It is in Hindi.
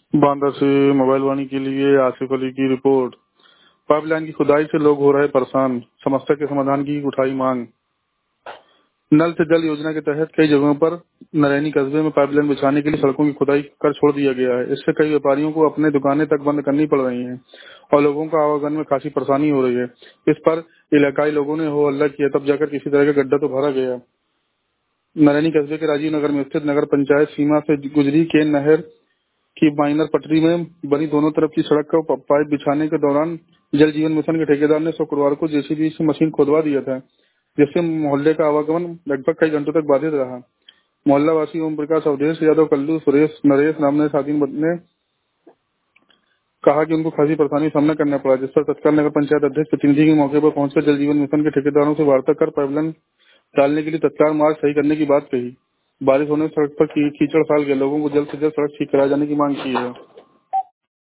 बांदा से मोबाइल वाणी के लिए आसिफ अली की रिपोर्ट। पाइपलाइन की खुदाई से लोग हो रहे परेशान, समस्या के समाधान की उठाई मांग। नल से जल योजना के तहत कई जगहों पर नरैनी कस्बे में पाइपलाइन बिछाने के लिए सड़कों की खुदाई कर छोड़ दिया गया है। इससे कई व्यापारियों को अपने दुकानें तक बंद करनी पड़ रही हैं और लोगों का आवागमन में खासी परेशानी हो रही है। इस पर इलाकाई लोगों ने हो हल्ला किया, तब जाकर किसी तरह का गड्ढा तो भरा गया। नरैनी कस्बे के राजीव नगर में स्थित नगर पंचायत सीमा से गुजरी केन नहर की माइनर पटरी में बनी दोनों तरफ की सड़क का पाइप बिछाने के दौरान जल जीवन मिशन के ठेकेदार ने शुक्रवार को जेसीबी से मशीन खोदवा दिया था, जिससे मोहल्ले का आवागमन लगभग कई घंटों तक बाधित रहा। मोहल्ला वासी ओम प्रकाश, अवधेश यादव, कल्लू, सुरेश, नरेश नामने साथी ने कहा कि उनको खासी परेशानी का सामना करना पड़ा, जिस पर तत्काल नगर पंचायत अध्यक्ष प्रतिनिधि के मौके पर पहुंचकर जल जीवन मिशन के ठेकेदारों से वार्ता कर पाइपलाइन डालने के लिए तत्काल मार्ग सही करने की बात कही। बारिश होने से सड़क पर कीचड़ फैल गया, लोगों को जल्द से जल्द सड़क ठीक कराए जाने की मांग की है।